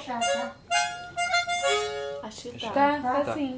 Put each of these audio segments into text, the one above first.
deixar, tá? Acho que tá. Tá sim.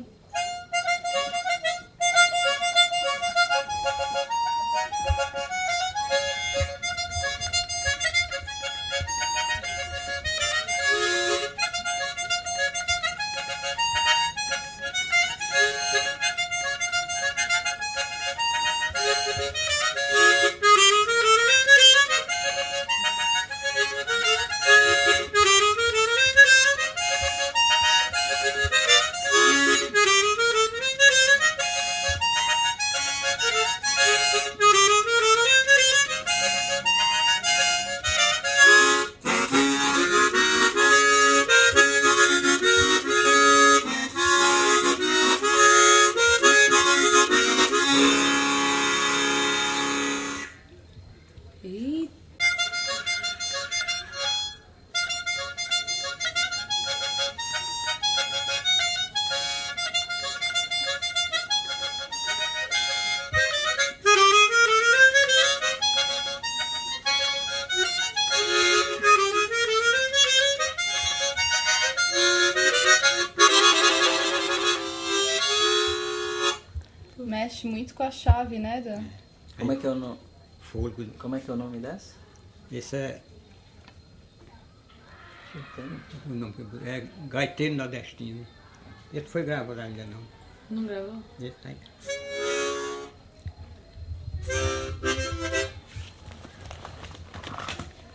Eita. Mexe muito com a chave, né, Dan? Como é que é o nome? Fôlego. Como é que é o nome dessa? Esse é Entendo. o nome, é Gaiteiro Nordestino. Esse foi gravado ainda não. Não gravou? Esse aí.